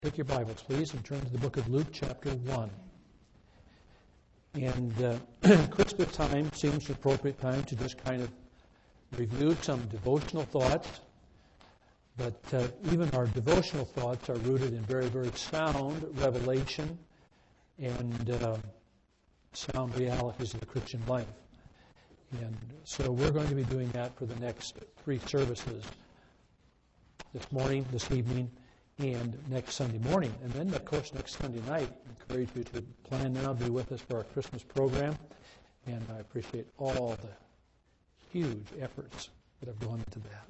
Take your Bibles, please, and turn to the book of Luke, chapter 1. And Christmas time seems an appropriate time to just kind of review some devotional thoughts. But even our devotional thoughts are rooted in very, very sound revelation and sound realities of the Christian life. And so we're going to be doing that for the next 3 services, this morning, this evening, and next Sunday morning. And then, of course, next Sunday night, I encourage you to plan now, be with us for our Christmas program. And I appreciate all the huge efforts that have gone into that.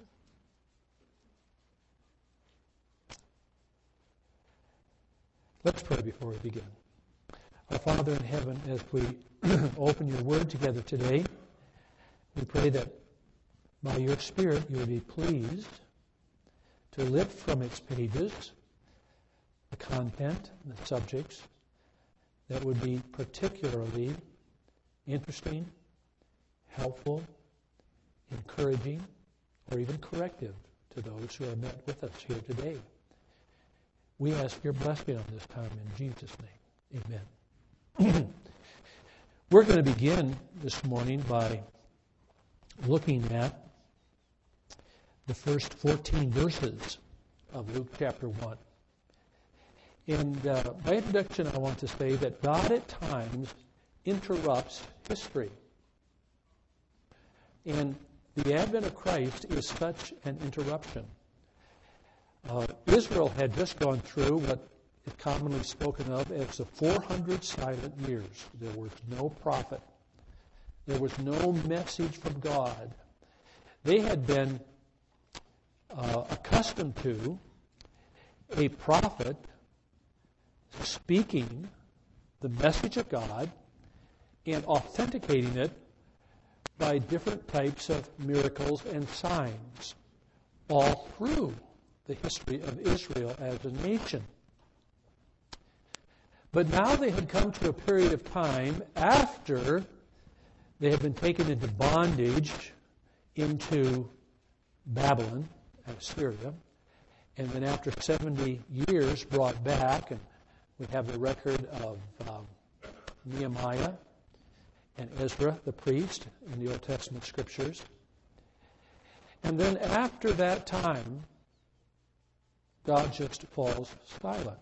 Let's pray before we begin. Our Father in heaven, as we open your word together today, we pray that by your Spirit you will be pleased to lift from its pages the content, the subjects that would be particularly interesting, helpful, encouraging, or even corrective to those who are met with us here today. We ask your blessing on this time in Jesus' name. Amen. We're going to begin this morning by looking at the first 14 verses of Luke chapter 1. And by introduction, I want to say that God at times interrupts history. And the advent of Christ is such an interruption. Israel had just gone through what is commonly spoken of as the 400 silent years. There was no prophet. There was no message from God. They had been accustomed to a prophet speaking the message of God and authenticating it by different types of miracles and signs all through the history of Israel as a nation. But now they had come to a period of time after they had been taken into bondage into Babylon, Assyria, and then after 70 years brought back, and we have the record of Nehemiah and Ezra, the priest, in the Old Testament scriptures. And then after that time, God just falls silent.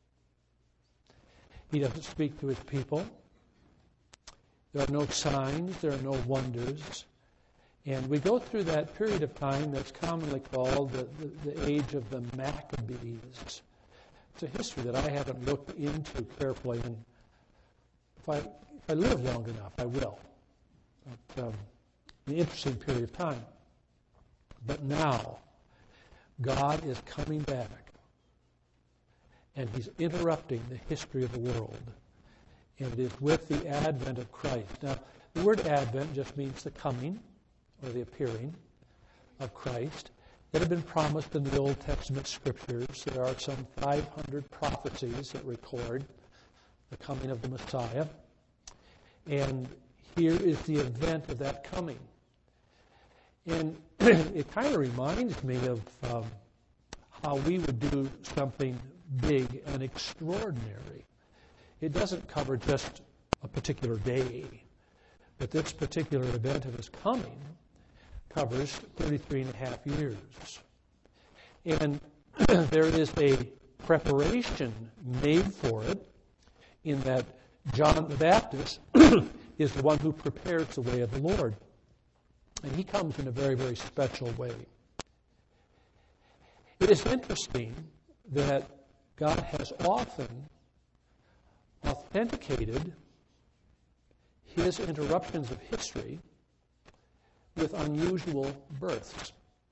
He doesn't speak to his people. There are no signs, there are no wonders. And we go through that period of time that's commonly called the age of the Maccabees. It's a history that I haven't looked into carefully, and if I live long enough, I will. But, an interesting period of time. But now, God is coming back, and he's interrupting the history of the world. And it is with the advent of Christ. Now, the word advent just means the coming, or the appearing of Christ, that have been promised in the Old Testament scriptures. There are some 500 prophecies that record the coming of the Messiah. And here is the event of that coming. And it kind of reminds me of how we would do something big and extraordinary. It doesn't cover just a particular day, but this particular event of his coming covers 33 and a half years. And there is a preparation made for it in that John the Baptist is the one who prepares the way of the Lord. And he comes in a very, very special way. It is interesting that God has often authenticated his interruptions of history with unusual births.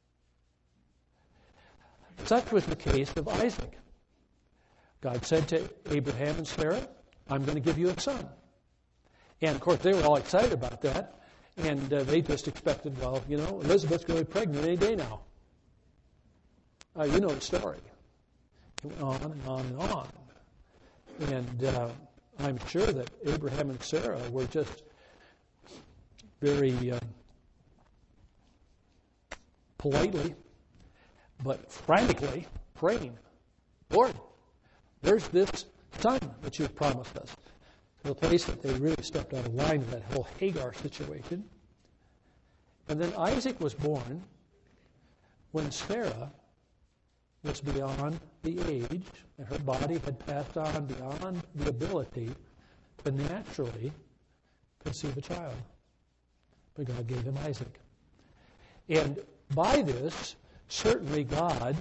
Such was the case of Isaac. God said to Abraham and Sarah, I'm going to give you a son. And, of course, they were all excited about that. And they just expected, well, Elizabeth's going to be pregnant any day now. You know the story. It went on and on and on. And I'm sure that Abraham and Sarah were just very politely, but frantically praying, Lord, Where's this son that you've promised us? To the place that they really stepped out of line in that whole Hagar situation. And then Isaac was born when Sarah was beyond the age, and her body had passed on beyond the ability to naturally conceive a child. But God gave him Isaac. And by this, certainly God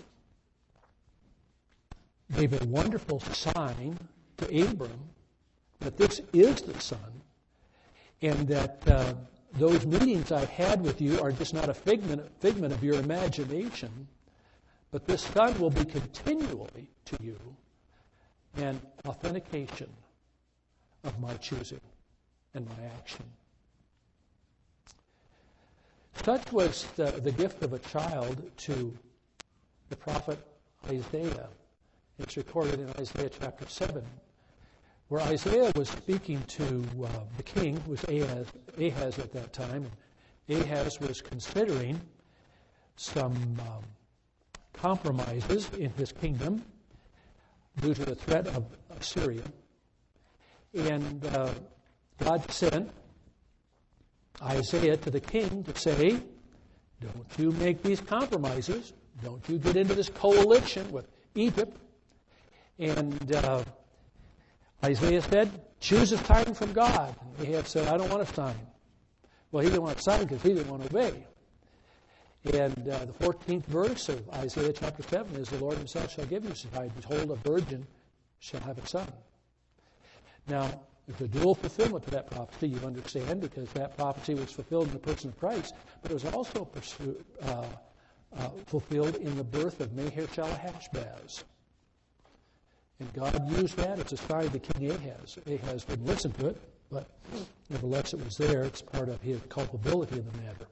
gave a wonderful sign to Abram that this is the son, and that those meetings I've had with you are just not a figment of your imagination, but this son will be continually to you an authentication of my choosing and my action. Such was the gift of a child to the prophet Isaiah. It's recorded in Isaiah chapter 7, where Isaiah was speaking to the king, who was Ahaz at that time. Ahaz was considering some compromises in his kingdom due to the threat of Syria. And God sent Isaiah to the king to say, don't you make these compromises. Don't you get into this coalition with Egypt. And Isaiah said, choose a sign from God. And Ahab said, I don't want a sign. Well, he didn't want a sign because he didn't want to obey. And the 14th verse of Isaiah chapter 7 is, the Lord himself shall give you a sign. Behold, a virgin shall have a son. Now, there's a dual fulfillment to that prophecy, you understand, because that prophecy was fulfilled in the person of Christ, but it was also fulfilled in the birth of Maher-shalal-Hash-Baz. And God used that as a sign to King Ahaz. Ahaz didn't listen to it, but nevertheless it was there. It's part of his culpability in the matter.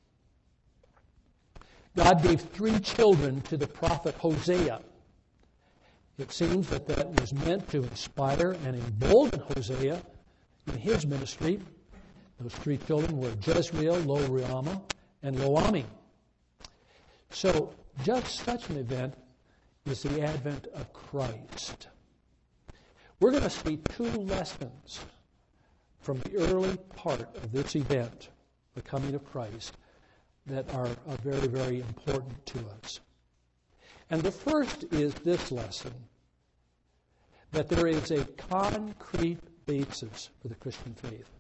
God gave 3 children to the prophet Hosea. It seems that that was meant to inspire and embolden Hosea in his ministry. Those 3 children were Jezreel, Lo-ruhamah, and Lo-ammi. So just such an event is the advent of Christ. We're going to see 2 lessons from the early part of this event, the coming of Christ, that are very, very important to us. And the first is this lesson, that there is a concrete basis for the Christian faith.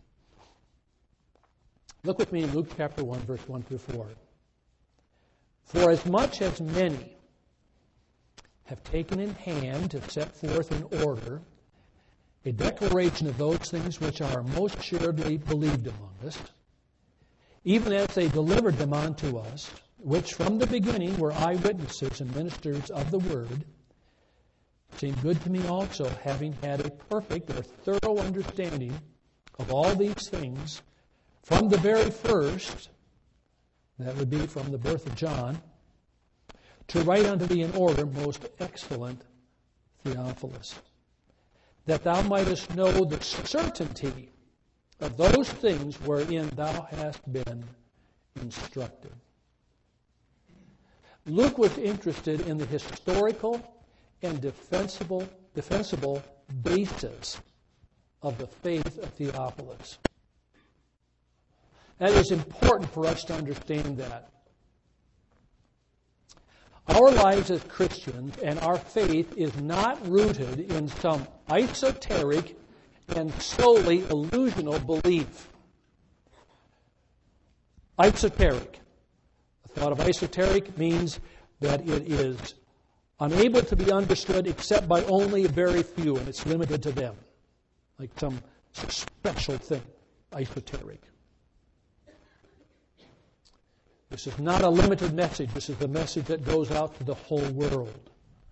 Look with me in Luke chapter 1, verse 1 through 4. For as much as many have taken in hand to set forth in order a declaration of those things which are most assuredly believed among us, even as they delivered them unto us, which from the beginning were eyewitnesses and ministers of the word, seemed good to me also, having had a perfect or thorough understanding of all these things from the very first, that would be from the birth of John, to write unto thee in order, most excellent Theophilus, that thou mightest know the certainty of those things wherein thou hast been instructed. Luke was interested in the historical and defensible basis of the faith of Theophilus. That is important for us to understand that. Our lives as Christians and our faith is not rooted in some esoteric and solely illusional belief. Esoteric. The thought of esoteric means that it is unable to be understood except by only a very few, and it's limited to them. Like some special thing. Esoteric. This is not a limited message. This is the message that goes out to the whole world.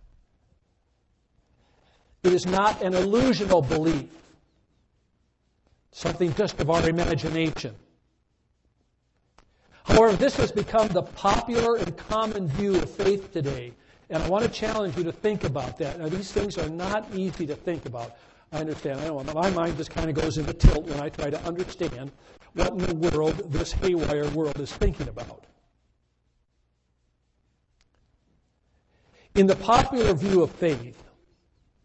It is not an illusional belief. Something just of our imagination. However, this has become the popular and common view of faith today. And I want to challenge you to think about that. Now, these things are not easy to think about. I understand. I know my mind just kind of goes into tilt when I try to understand what in the world this haywire world is thinking about. In the popular view of faith,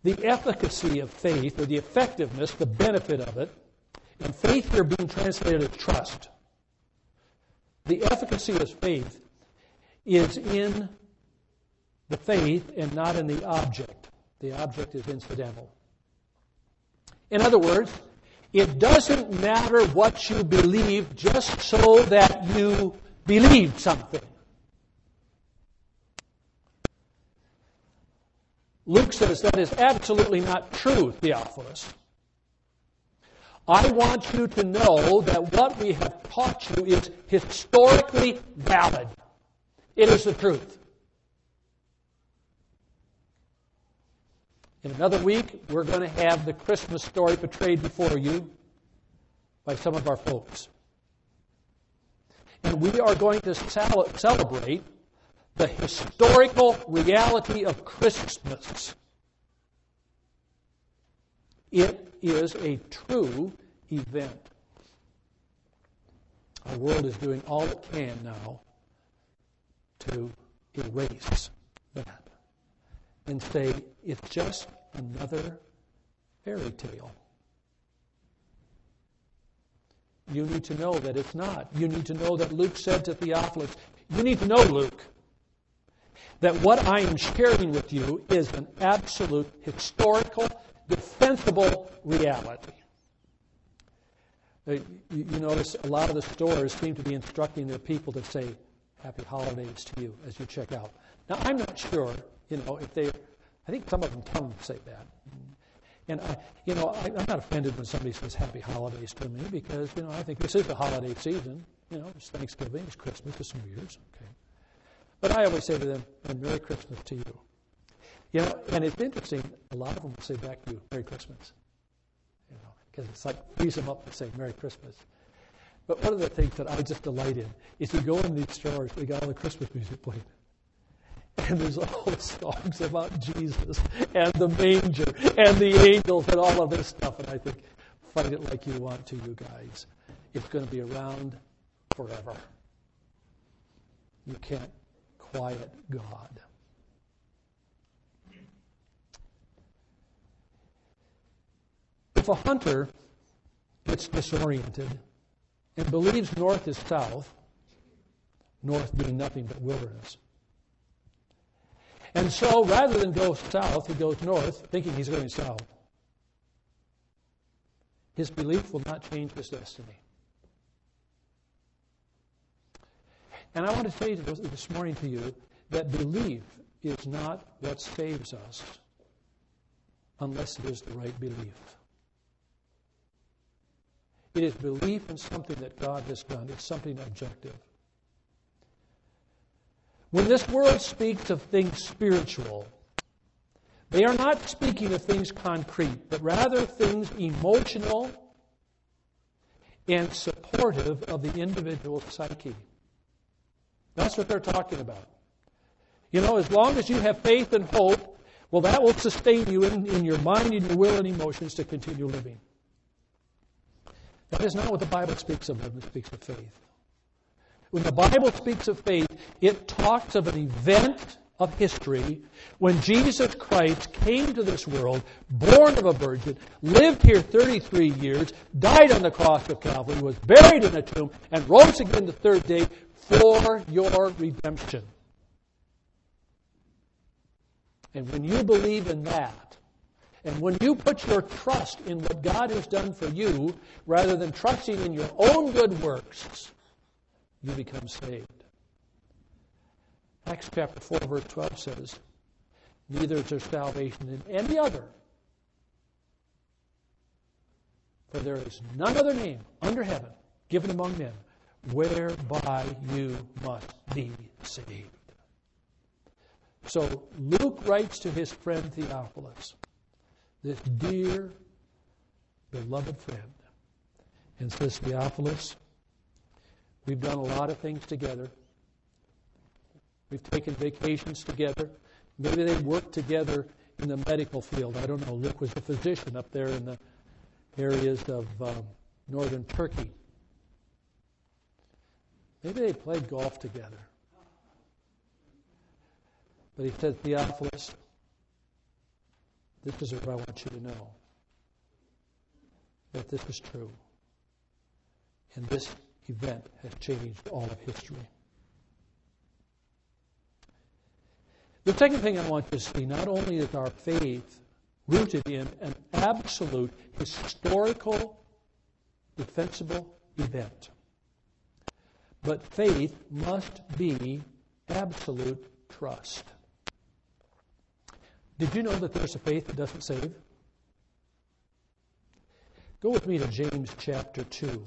the efficacy of faith, or the effectiveness, the benefit of it, and faith here being translated as trust. The efficacy of faith is in the faith and not in the object. The object is incidental. In other words, it doesn't matter what you believe just so that you believe something. Luke says that is absolutely not true, Theophilus. I want you to know that what we have taught you is historically valid. It is the truth. In another week, we're going to have the Christmas story portrayed before you by some of our folks. And we are going to celebrate the historical reality of Christmas. It is a true event. Our world is doing all it can now to erase that and say it's just another fairy tale. You need to know that it's not. You need to know that Luke said to Theophilus, you need to know, Luke, that what I am sharing with you is an absolute historical, defensible reality. You notice a lot of the stores seem to be instructing their people to say, Happy Holidays to you as you check out. Now, I'm not sure, if they, I think some of them tell them to say that. And, I'm not offended when somebody says Happy Holidays to me because, I think this is the holiday season. It's Thanksgiving, it's Christmas, it's New Year's. Okay. But I always say to them, and Merry Christmas to you. And it's interesting, a lot of them will say back to you, Merry Christmas. Because it's like frees them up to say Merry Christmas. But one of the things that I just delight in is you go in these stores, they got all the Christmas music played. And there's all the songs about Jesus and the manger and the angels and all of this stuff. And I think, fight it like you want to, you guys. It's going to be around forever. You can't quiet God. If a hunter gets disoriented and believes north is south, north being nothing but wilderness, and so rather than go south, he goes north, thinking he's going south, his belief will not change his destiny. And I want to say this morning to you that belief is not what saves us unless it is the right belief. It is belief in something that God has done. It's something objective. When this world speaks of things spiritual, they are not speaking of things concrete, but rather things emotional and supportive of the individual's psyche. That's what they're talking about. As long as you have faith and hope, well, that will sustain you in your mind and your will and emotions to continue living. That is not what the Bible speaks of when it speaks of faith. When the Bible speaks of faith, it talks of an event of history when Jesus Christ came to this world, born of a virgin, lived here 33 years, died on the cross of Calvary, was buried in a tomb, and rose again the third day for your redemption. And when you believe in that, and when you put your trust in what God has done for you, rather than trusting in your own good works, you become saved. Acts chapter 4, verse 12 says, neither is there salvation in any other, for there is none other name under heaven given among men whereby you must be saved. So Luke writes to his friend Theophilus, this dear, beloved friend, and says, Theophilus, we've done a lot of things together. We've taken vacations together. Maybe they worked together in the medical field. I don't know. Luke was a physician up there in the areas of northern Turkey. Maybe they played golf together. But he said, Theophilus, This is what I want you to know. That this is true. And this event has changed all of history. The second thing I want you to see, not only is our faith rooted in an absolute historical, defensible event, but faith must be absolute trust. Did you know that there's a faith that doesn't save? Go with me to James chapter 2.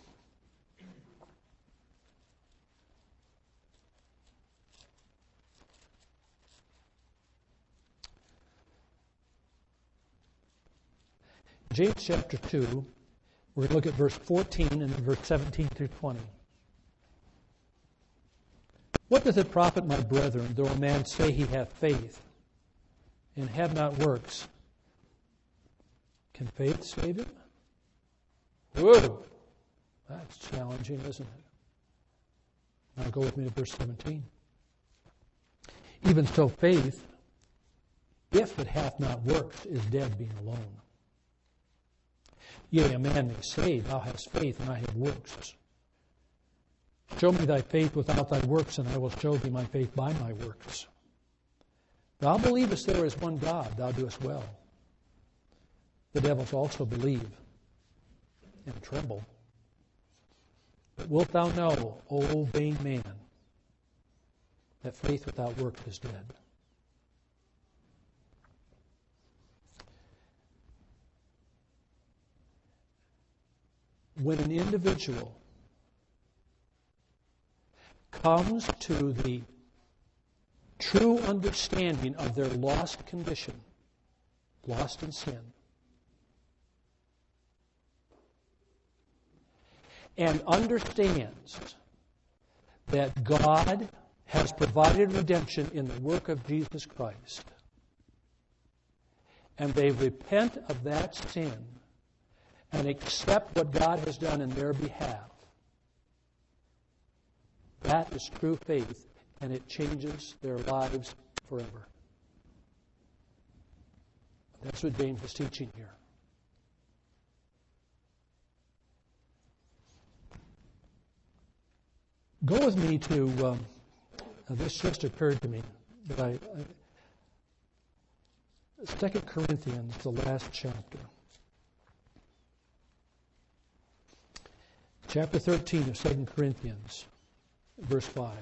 James chapter 2, we're going to look at verse 14 and verse 17 through 20. What doth it profit, my brethren, though a man say he hath faith, and have not works? Can faith save him? Whoa! That's challenging, isn't it? Now go with me to verse 17. Even so faith, if it hath not works, is dead being alone. Yea, a man may say, Thou hast faith, and I have works. Show me thy faith without thy works, and I will show thee my faith by my works. Thou believest there is one God, thou doest well. The devils also believe and tremble. But wilt thou know, O vain man, that faith without works is dead? When an individual comes to the true understanding of their lost condition, lost in sin, and understands that God has provided redemption in the work of Jesus Christ, and they repent of that sin and accept what God has done in their behalf, that is true faith, and it changes their lives forever. That's what James is teaching here. Go with me to, this just occurred to me, but 2 Corinthians, the last chapter. Chapter 13 of 2 Corinthians, verse 5.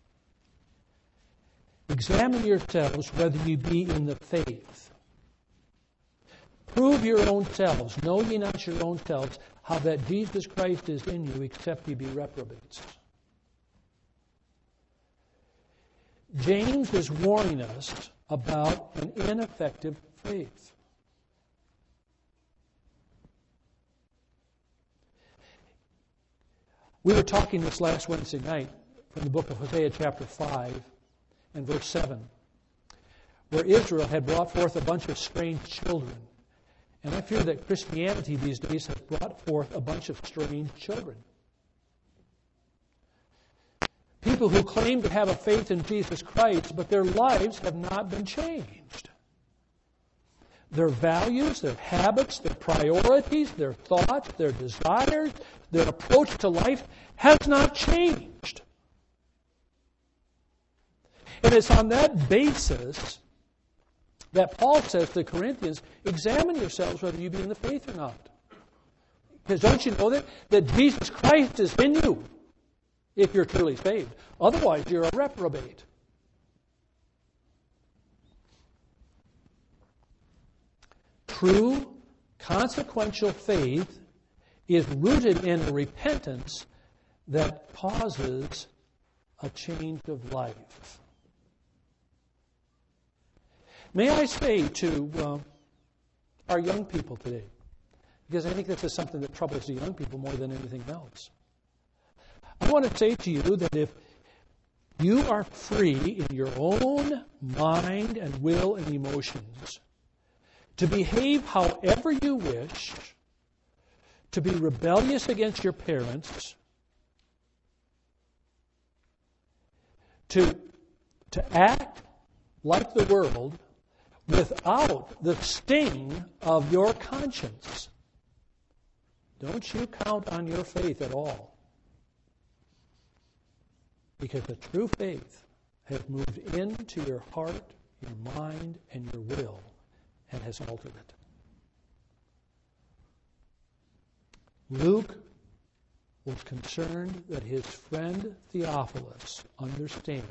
Examine yourselves whether ye be in the faith. Prove your own selves. Know ye not your own selves, how that Jesus Christ is in you, except ye be reprobates. James is warning us about an ineffective faith. We were talking this last Wednesday night from the book of Hosea chapter 5 and verse 7, where Israel had brought forth a bunch of strange children. And I fear that Christianity these days has brought forth a bunch of strange children. People who claim to have a faith in Jesus Christ, but their lives have not been changed. Their values, their habits, their priorities, their thoughts, their desires, their approach to life has not changed. And it's on that basis that Paul says to the Corinthians, examine yourselves whether you be in the faith or not. Because don't you know that Jesus Christ is in you if you're truly saved. Otherwise, you're a reprobate. True, consequential faith is rooted in a repentance that causes a change of life. May I say to our young people today, because I think this is something that troubles the young people more than anything else. I want to say to you that if you are free in your own mind and will and emotions to behave however you wish, to be rebellious against your parents, to act like the world, without the sting of your conscience. Don't you count on your faith at all. Because the true faith has moved into your heart, your mind, and your will, and has altered it. Luke was concerned that his friend Theophilus understand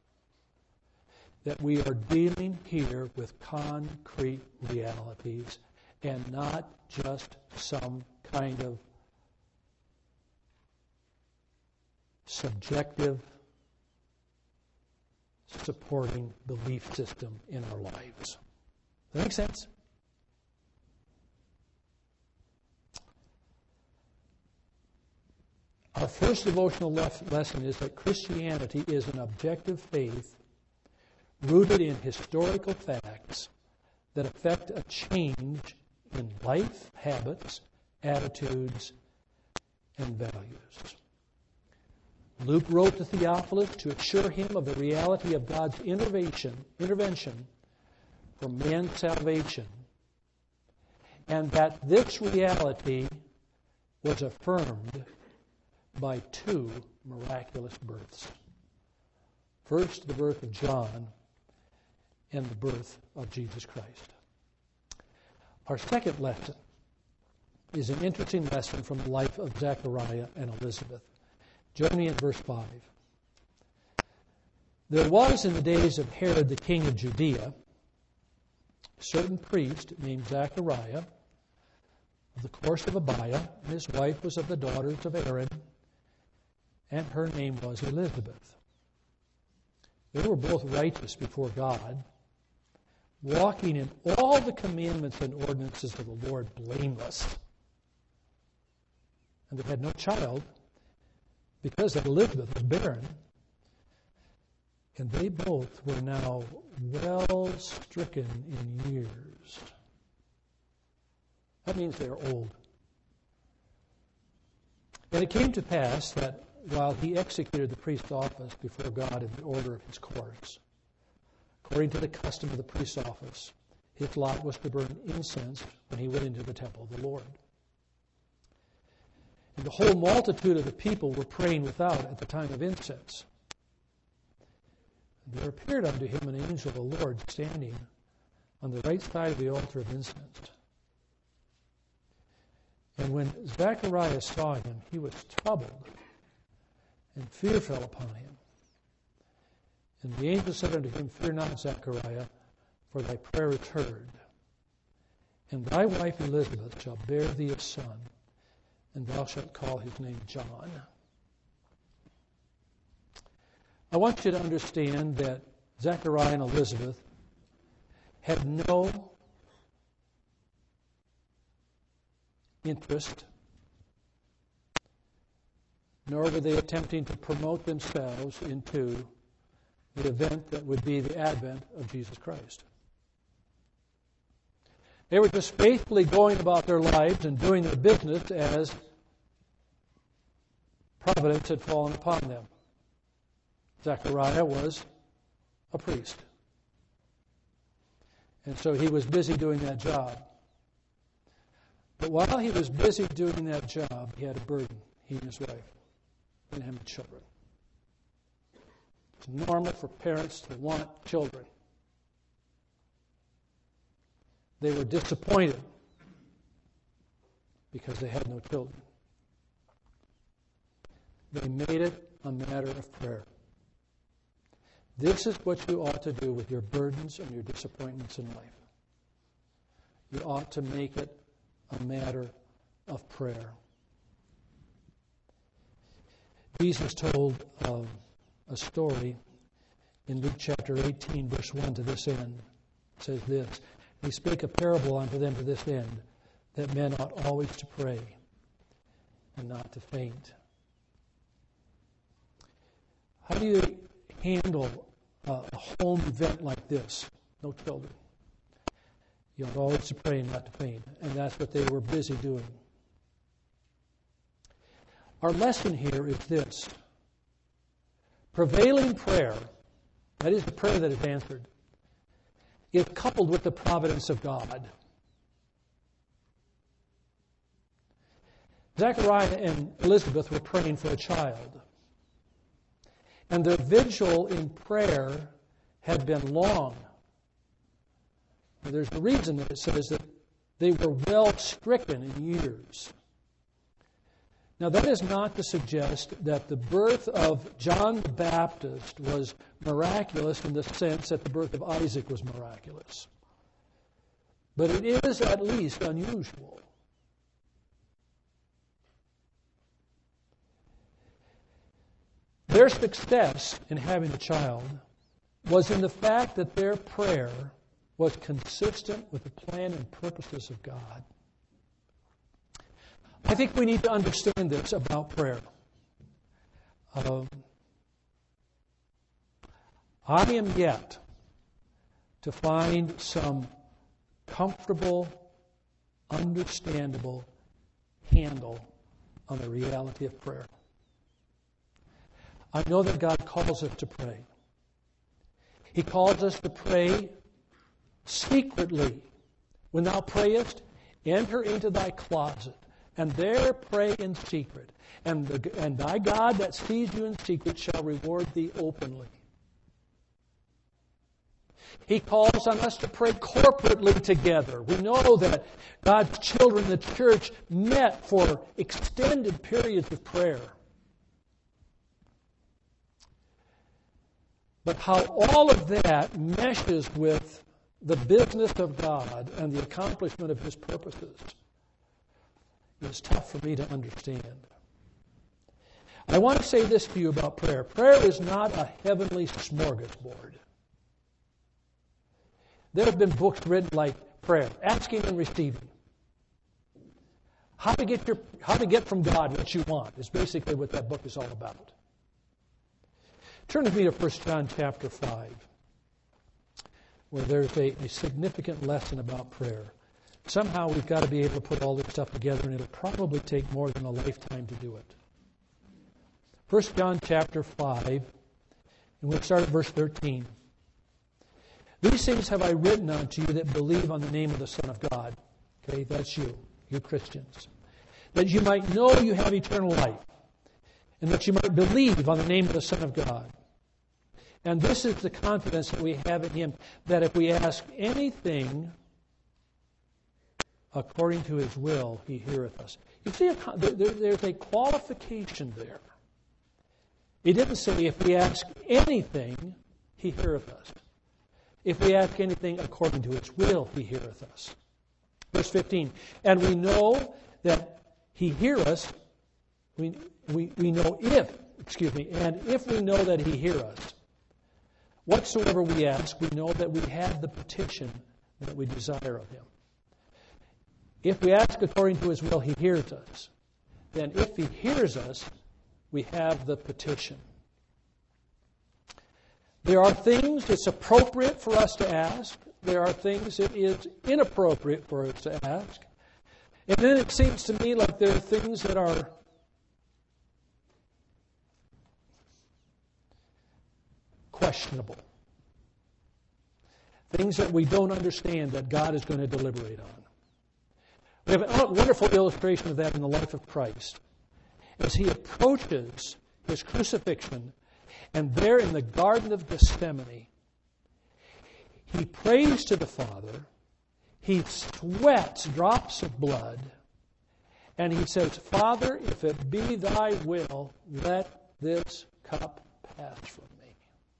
that we are dealing here with concrete realities and not just some kind of subjective supporting belief system in our lives. Does that make sense? Our first devotional lesson is that Christianity is an objective faith rooted in historical facts that affect a change in life, habits, attitudes, and values. Luke wrote to Theophilus to assure him of the reality of God's intervention for man's salvation, and that this reality was affirmed by two miraculous births. First, the birth of John, and the birth of Jesus Christ. Our second lesson is an interesting lesson from the life of Zechariah and Elizabeth. Join me in verse 5. There was in the days of Herod the king of Judea a certain priest named Zechariah of the course of Abiah, and his wife was of the daughters of Aaron, and her name was Elizabeth. They were both righteous before God, walking in all the commandments and ordinances of the Lord blameless. And they had no child because Elizabeth was barren. And they both were now well stricken in years. That means they are old. And it came to pass that while he executed the priest's office before God in the order of his course, according to the custom of the priest's office, his lot was to burn incense when he went into the temple of the Lord. And the whole multitude of the people were praying without at the time of incense. And there appeared unto him an angel of the Lord standing on the right side of the altar of incense. And when Zechariah saw him, he was troubled, and fear fell upon him. And the angel said unto him, Fear not, Zechariah, for thy prayer is heard. And thy wife Elizabeth shall bear thee a son, and thou shalt call his name John. I want you to understand that Zechariah and Elizabeth had no interest, nor were they attempting to promote themselves into the event that would be the advent of Jesus Christ. They were just faithfully going about their lives and doing their business as providence had fallen upon them. Zechariah was a priest. And so he was busy doing that job. But while he was busy doing that job, he had a burden, he and his wife, and him children. It's normal for parents to want children. They were disappointed because they had no children. They made it a matter of prayer. This is what you ought to do with your burdens and your disappointments in life. You ought to make it a matter of prayer. Jesus told a story in Luke chapter 18, verse 1 to this end. It says this, He spake a parable unto them to this end, that men ought always to pray and not to faint. How do you handle a home event like this? No children. You ought always to pray and not to faint. And that's what they were busy doing. Our lesson here is this. Prevailing prayer, that is the prayer that is answered, is coupled with the providence of God. Zechariah and Elizabeth were praying for a child. And their vigil in prayer had been long. And there's a reason that it says that they were well stricken in years. Now, that is not to suggest that the birth of John the Baptist was miraculous in the sense that the birth of Isaac was miraculous. But it is at least unusual. Their success in having a child was in the fact that their prayer was consistent with the plan and purposes of God. I think we need to understand this about prayer. I am yet to find some comfortable, understandable handle on the reality of prayer. I know that God calls us to pray. He calls us to pray secretly. When thou prayest, enter into thy closet, and there pray in secret. And thy God that sees you in secret shall reward thee openly. He calls on us to pray corporately together. We know that God's children, the church, met for extended periods of prayer. But how all of that meshes with the business of God and the accomplishment of His purposes is tough for me to understand. I want to say this to you about prayer. Prayer is not a heavenly smorgasbord. There have been books written like Prayer, Asking and Receiving. How to get from God what you want is basically what that book is all about. Turn with me to 1 John chapter 5, where there's a significant lesson about prayer. Somehow we've got to be able to put all this stuff together, and it'll probably take more than a lifetime to do it. 1 John chapter 5, and we'll start at verse 13. These things have I written unto you that believe on the name of the Son of God. Okay, that's you Christians. That you might know you have eternal life, and that you might believe on the name of the Son of God. And this is the confidence that we have in Him, that if we ask anything according to His will, He heareth us. You see, there's a qualification there. He didn't say if we ask anything, He heareth us. If we ask anything according to His will, He heareth us. Verse 15, and we know that He heareth us, we know if we know that He heareth us, whatsoever we ask, we know that we have the petition that we desire of Him. If we ask according to His will, He hears us. Then if He hears us, we have the petition. There are things it's appropriate for us to ask. There are things it is inappropriate for us to ask. And then it seems to me like there are things that are questionable. Things that we don't understand that God is going to deliberate on. We have a wonderful illustration of that in the life of Christ. As He approaches His crucifixion, and there in the Garden of Gethsemane, He prays to the Father, He sweats drops of blood, and He says, Father, if it be Thy will, let this cup pass from me.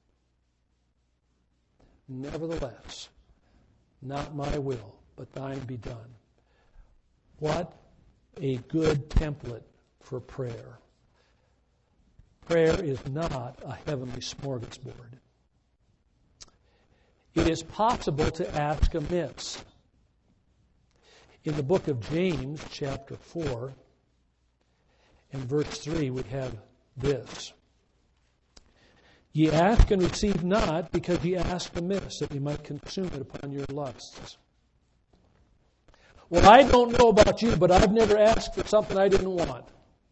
Nevertheless, not my will, but Thine be done. What a good template for prayer. Prayer is not a heavenly smorgasbord. It is possible to ask amiss. In the book of James, chapter 4, and verse 3, we have this. Ye ask and receive not, because ye ask amiss, that ye might consume it upon your lusts. Well, I don't know about you, but I've never asked for something I didn't want.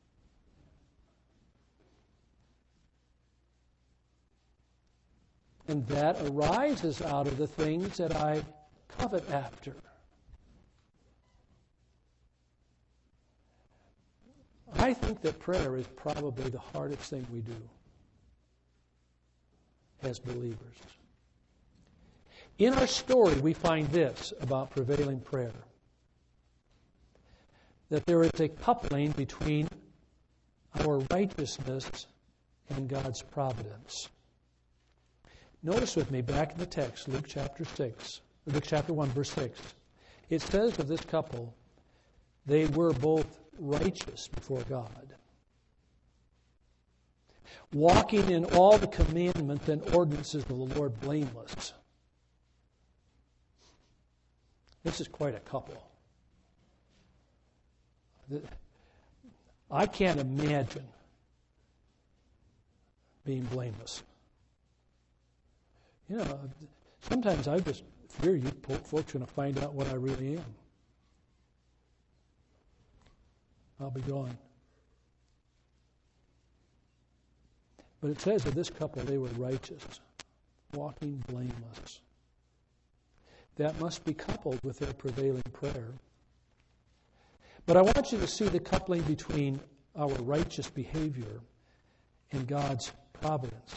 And And that arises out of the things that I covet after. I think that prayer is probably the hardest thing we do as believers. In our story, we find this about prevailing prayer, that there is a coupling between our righteousness and God's providence. Notice with me back in the text, Luke chapter 1, verse 6. It says of this couple, they were both righteous before God, walking in all the commandments and ordinances of the Lord blameless. This is quite a couple. I can't imagine being blameless. You know, sometimes I just fear you folks are going to find out what I really am. I'll be gone. But it says of this couple, they were righteous, walking blameless. That must be coupled with their prevailing prayer. But I want you to see the coupling between our righteous behavior and God's providence.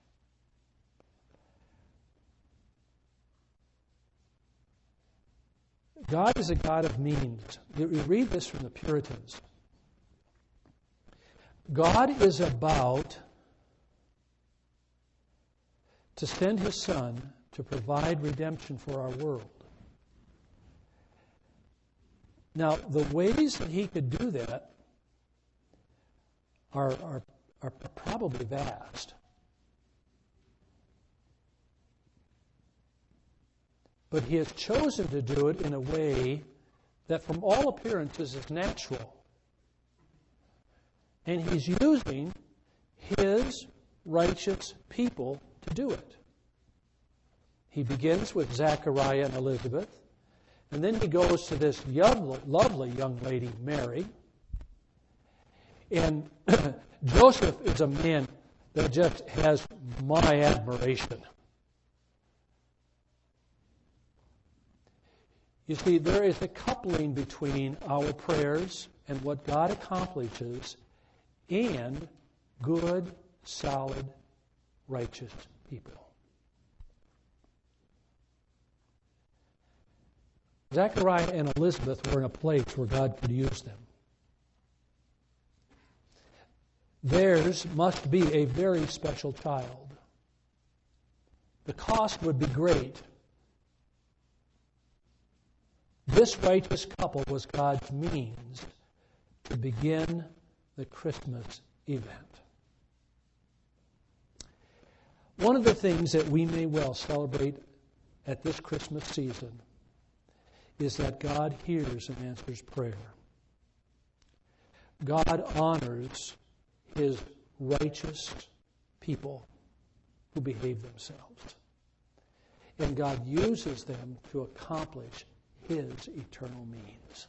God is a God of means. We read this from the Puritans. God is about to send His Son to provide redemption for our world. Now, the ways that He could do that are probably vast. But He has chosen to do it in a way that from all appearances is natural. And He's using His righteous people to do it. He begins with Zechariah and Elizabeth, and then He goes to this lovely young lady, Mary. And Joseph is a man that just has my admiration. You see, there is a coupling between our prayers and what God accomplishes and good, solid, righteous people. Zechariah and Elizabeth were in a place where God could use them. Theirs must be a very special child. The cost would be great. This righteous couple was God's means to begin the Christmas event. One of the things that we may well celebrate at this Christmas season is that God hears and answers prayer. God honors His righteous people who behave themselves. And God uses them to accomplish His eternal means.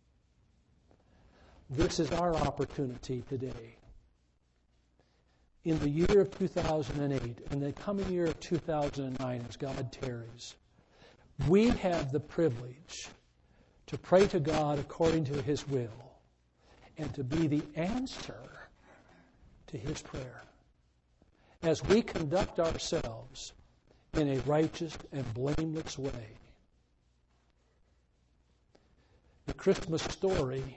This is our opportunity today. In the year of 2008 and the coming year of 2009 as God tarries, we have the privilege to pray to God according to His will and to be the answer to His prayer as we conduct ourselves in a righteous and blameless way. The Christmas story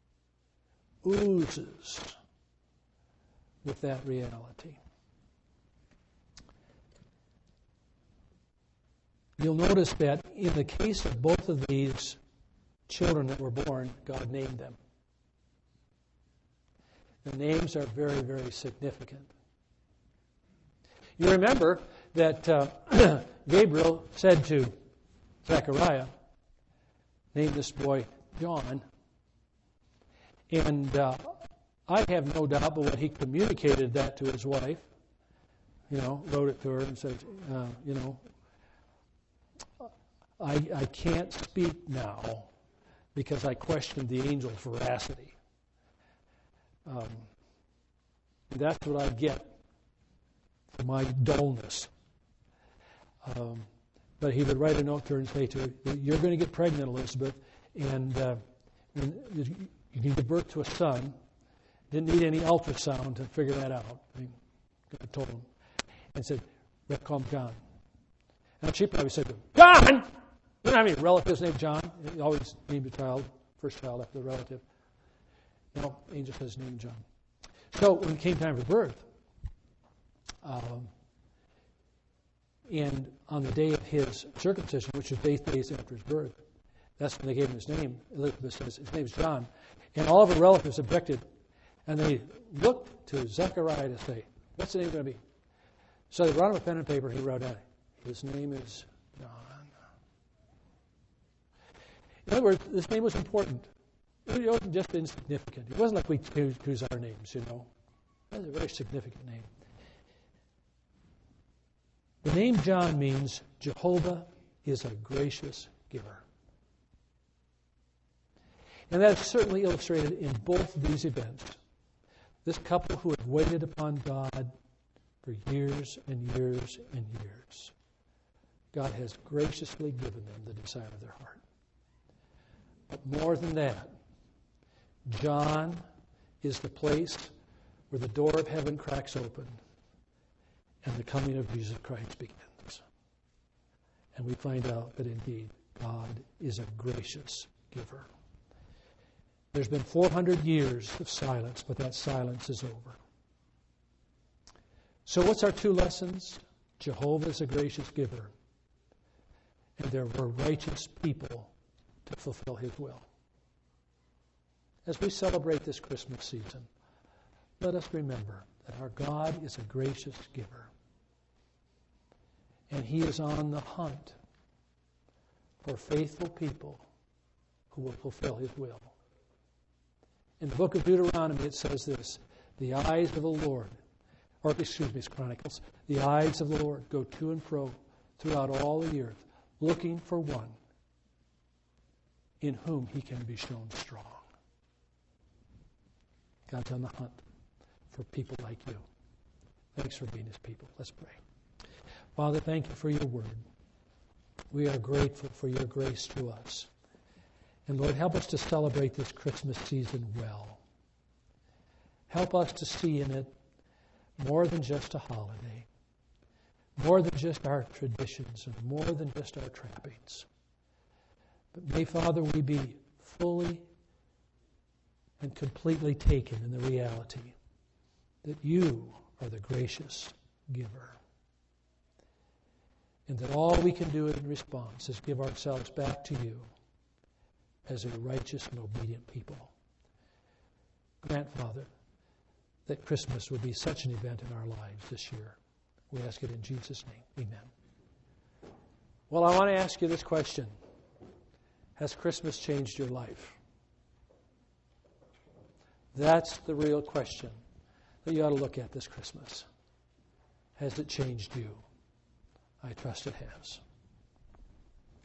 oozes with that reality. You'll notice that in the case of both of these children that were born, God named them. The names are very, very significant. You remember that Gabriel said to Zechariah, name this boy John. And I have no doubt but what he communicated that to his wife. Wrote it to her and said, I can't speak now because I questioned the angel's veracity. That's what I get for my dullness. But he would write a note to her and say to her, "You're going to get pregnant, Elizabeth, and you need to give birth to a son." Didn't need any ultrasound to figure that out. God told him. And said, "We have to call him John." And she probably said to him, "John! You don't have any relatives named John?" He always named the child, first child after the relative. No, angel says name John. So when it came time for birth, and on the day of his circumcision, which was 8 days after his birth, that's when they gave him his name. Elizabeth says his name is John. And all of her relatives objected. And they looked to Zechariah to say, "What's the name going to be?" So they brought him a pen and paper. He wrote down, "His name is John." In other words, this name was important. It wasn't just insignificant. It wasn't like we choose our names, It was a very significant name. The name John means Jehovah is a gracious giver. And that is certainly illustrated in both of these events. This couple who had waited upon God for years and years and years, God has graciously given them the desire of their heart. But more than that, John is the place where the door of heaven cracks open and the coming of Jesus Christ begins. And we find out that indeed God is a gracious giver. There's been 400 years of silence, but that silence is over. So what's our two lessons? Jehovah is a gracious giver, and there were righteous people to fulfill his will. As we celebrate this Christmas season, let us remember that our God is a gracious giver, and he is on the hunt for faithful people who will fulfill his will. In the book of Deuteronomy, it says this, the eyes of the Lord, it's Chronicles, the eyes of the Lord go to and fro throughout all the earth, looking for one in whom he can be shown strong. God's on the hunt for people like you. Thanks for being his people. Let's pray. Father, thank you for your word. We are grateful for your grace to us. And Lord, help us to celebrate this Christmas season well. Help us to see in it more than just a holiday, more than just our traditions, and more than just our trappings. But may, Father, we be fully and completely taken in the reality that you are the gracious giver. And that all we can do in response is give ourselves back to you as a righteous and obedient people. Grant, Father, that Christmas would be such an event in our lives this year. We ask it in Jesus' name. Amen. Well, I want to ask you this question. Has Christmas changed your life? That's the real question that you ought to look at this Christmas. Has it changed you? I trust it has.